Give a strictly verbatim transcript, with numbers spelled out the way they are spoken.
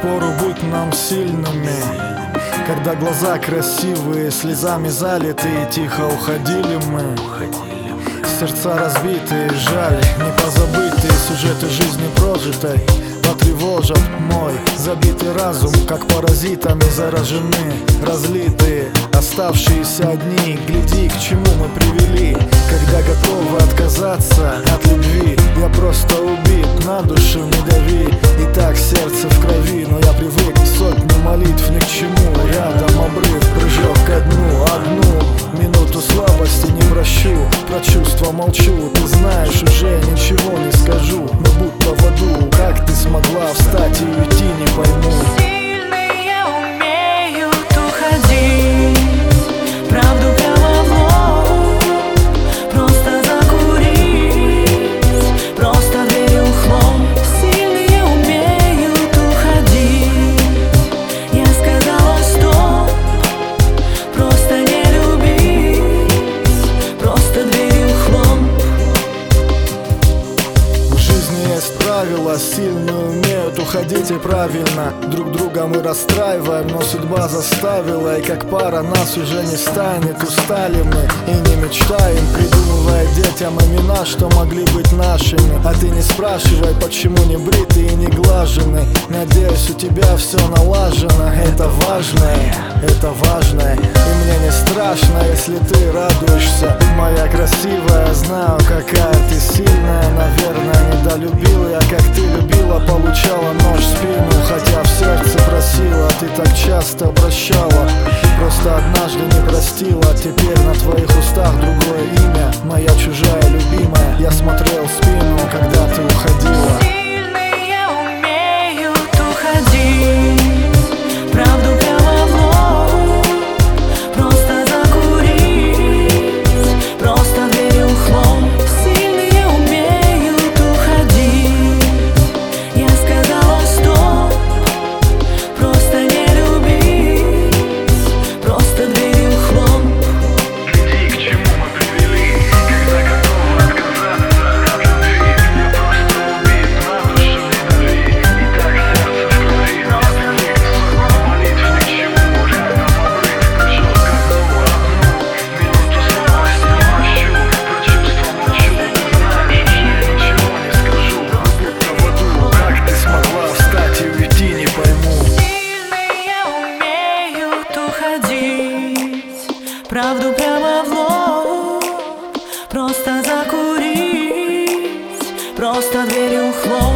впору быть нам сильными, когда глаза красивые, слезами залитые, тихо уходили мы. Сердца разбитые, жаль, не позабытые сюжеты жизни прожитой потревожат мой забитый разум, как паразитами заражены, разлитые, оставшиеся одни. Гляди, к чему мы привели, когда готовы отказаться от любви. Я просто убит, на душу не дави, и так сердце в крови. Но я привык, сотни молитв ни к чему, рядом обрыв, прыжок ко дну. Одну минуту слабости не прощу, про чувства молчу. Ты знаешь, уже ничего не скажу, мы будто в аду. Как ты смогла встать и уйти, не пойму. Сильные умеют уходить, правду прямо в лоб, просто закурить, просто дверью хлоп. Сильные умеют уходить, я сказала стоп, просто не любить, просто дверью хлоп. В жизни есть правила, сильные умеют уходить и правильно. Друг друга мы расстраиваем, но судьба заставила. И как пара нас уже не станет, устали мы и не мечтаем, придумывая детям имена, что могли быть нашими. А ты не спрашивай, почему не бритый и не глаженный. Надеюсь, у тебя все налажено. Это важное, это важное. И мне не страшно, если ты радуешься. Моя красивая, знаю, какая ты сильная. Наверное, недолюбил я, как ты любила. Получала нож в спину, хотя в сердце просила. Ты так часто прощала, просто однажды не простила. Теперь на твоих устах другое имя, моя чужая любимая. Я смотрел в спину, когда ты уходила. Сильные умеют уходить, правду прямо в лоб, просто закурить, просто дверью хлоп. Сильные умеют уходить, я сказала стоп, просто не любить, просто дверью хлоп. Гляди, к чему мы привели, когда готовы отказаться от любви. Я просто убит, на душу не дави, и так сердце в крови. Я привык, сотни молитв ни к чему, рядом обрыв, прыжок ко дну. Одну минуту слабости не прощу, про чувства молчу. Ты знаешь, уже ничего не скажу, будто в аду. Как ты смогла встать и уйти, не пойму. Сильные умеют уходить, правду прямо в лоб, просто закурить, просто дверью хлоп.